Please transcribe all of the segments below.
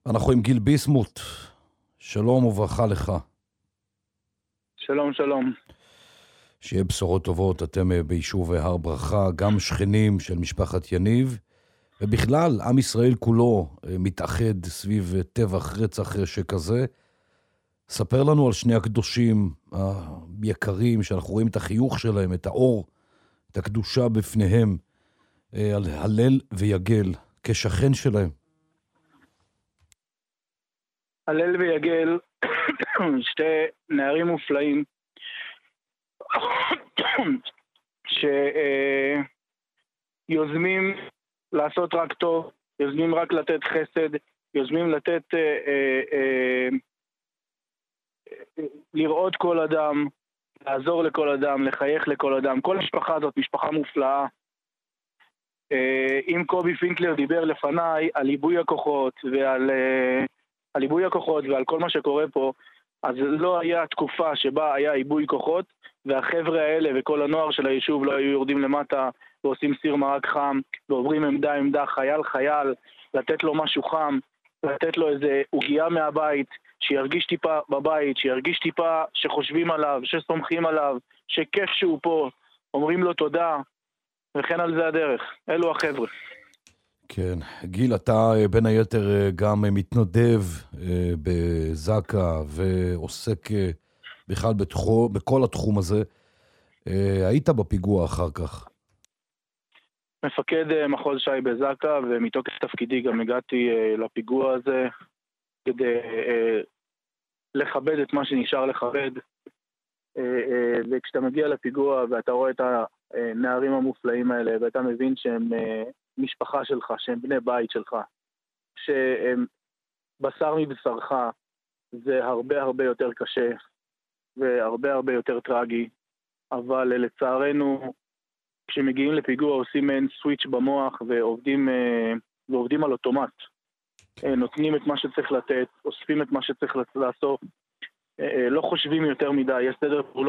אנחנו עם גיל ביסמוט. שלום וברכה לך. שלום, שלום. שיהיה בשורות טובות. אתם ביישוב הר ברכה, גם שכנים של משפחת יניב, ובכלל, עם ישראל כולו מתאחד סביב טבח רצח שכזה. ספר לנו על שני הקדושים היקרים, שאנחנו רואים את החיוך שלהם, את האור, את הקדושה בפניהם, על הלל ויגל, כשכן שלהם. הלל ויגל, שתי נערים מופלאים, שיוזמים לעשות רק טוב, יוזמים רק לתת חסד, יוזמים לתת, לראות כל אדם, לעזור לכל אדם, לחייך לכל אדם. כל המשפחה הזאת, משפחה מופלאה. אם קובי פינקלר דיבר לפניי על ליבוי הכוחות ועל ליבוי הכוחות ועל כל מה שקורה פה, אז לא היה תקופה שבה היה עיבוי כוחות, והחבר'ה האלה וכל הנוער של היישוב לא היו יורדים למטה ועושים סיר מרק חם, ועוברים עמדה, חייל, לתת לו משהו חם, לתת לו איזה עוגיה מהבית, שירגיש טיפה בבית, שירגיש טיפה שחושבים עליו, שסומכים עליו, שכיף שהוא פה, אומרים לו תודה, וכן על זה הדרך. אלו החבר'ה. כן, גיל, אתה בין היתר גם מתנדב בזקה ועוסק בכלל בכל התחום הזה. היית בפיגוע אחר כך? מפקד מחוז שי בזקה, ומתוקף תפקידי גם הגעתי לפיגוע הזה כדי לכבד את מה שנשאר לכבד. וכשאתה מגיע לפיגוע ואתה רואה את הנערים המופלאים האלה, ואתה מבין שהם משפחה שלך, שהם בני בית שלך, שהם בשר מבשרך, זה הרבה הרבה יותר קשה והרבה הרבה יותר טרגי. אבל לצערנו, כשמגיעים לפיגוע עושים מעין סוויץ' במוח ועובדים על אוטומט. נותנים את מה שצריך לתת, אוספים את מה שצריך לאסוף, לא חושבים יותר מדי. יש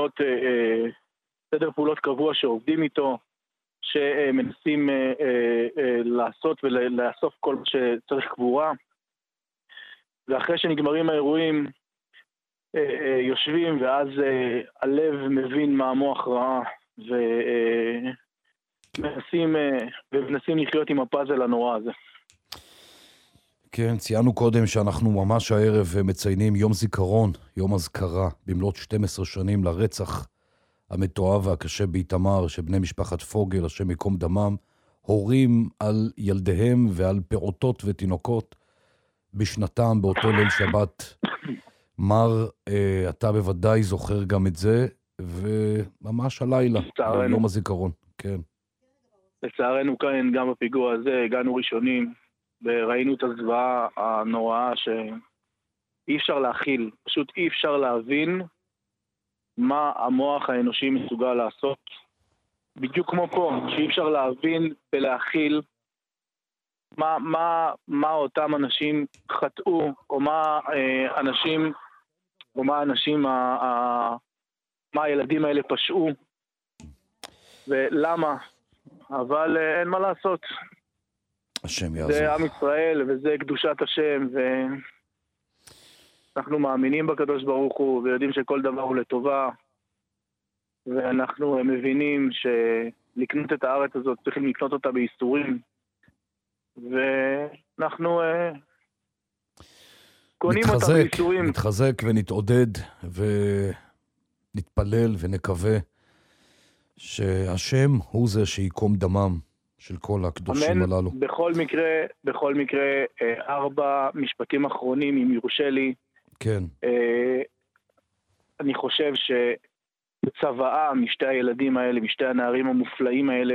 סדר פעולות קבוע שעובדים איתו, שמנסים לעשות ולאסוף כל מה שצריך קבורה. ואחרי שנגמרים האירועים, יושבים, ואז הלב מבין מה המוח רעה, ומנסים לחיות עם הפאזל הנורא הזה. כן, ציינו קודם שאנחנו ממש הערב מציינים יום זיכרון, יום הזכרה, במלאת 12 שנים לרצח המתועב והקשה באיתמר, שבני משפחת פוגל, השם יקום דמם, הורים על ילדיהם ועל פעוטות ותינוקות בשנתם באותו ליל שבת. מר, אתה בוודאי זוכר גם את זה, וממש הלילה, יום הזיכרון. כן. לצערנו כאן, גם בפיגוע הזה, הגענו ראשונים, וראינו את הזוועה הנוראה שאי אפשר להכיל, פשוט אי אפשר להבין מה המוח האנושי מסוגל לעשות. בדיוק כמו פה, שאי אפשר להבין ולהכיל מה אותם אנשים חטאו, או מה הילדים האלה פשעו, ולמה. אבל אין מה לעשות. השם יעזור. זה עם ישראל, וזה קדושת השם, ואנחנו מאמינים בקדוש ברוך הוא, ויודעים שכל דבר הוא לטובה, ואנחנו מבינים שלקנות את הארץ הזאת, צריכים לקנות אותה בייסורים, ואנחנו קונים אותה בייסורים. נתחזק ונתעודד, ונתפלל ונקווה, שהשם הוא זה שיקום דמם של כל הקדושים הללו. בכל מקרה, 4 משפטים אחרונים, אם יורשה לי. כן. אני חושב שצוואה משתי הילדים האלה, משתי הנערים המופלאים האלה,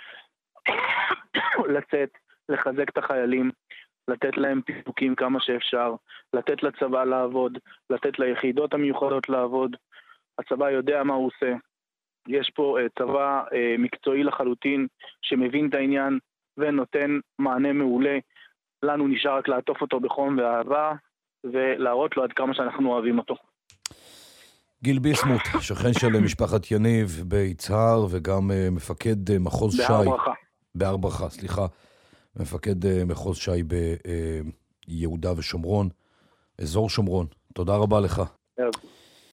לצאת, לחזק את החיילים, לתת להם פיתוקים כמה שאפשר, לתת לצבא לעבוד, לתת ליחידות המיוחדות לעבוד. הצבא יודע מה הוא עושה. יש פה צבא מקצועי לחלוטין, שמבין את העניין ונותן מענה מעולה. לנו נשאר רק לעטוף אותו בחום ואהבה, ולהראות לו עד כמה שאנחנו אוהבים אותו. גיל ביסמוט, שכן של משפחת יניב ביצהר, וגם מפקד מחוז שי. בהר ברכה, מפקד מחוז שי יהודה ושומרון, אזור שומרון. תודה רבה לך.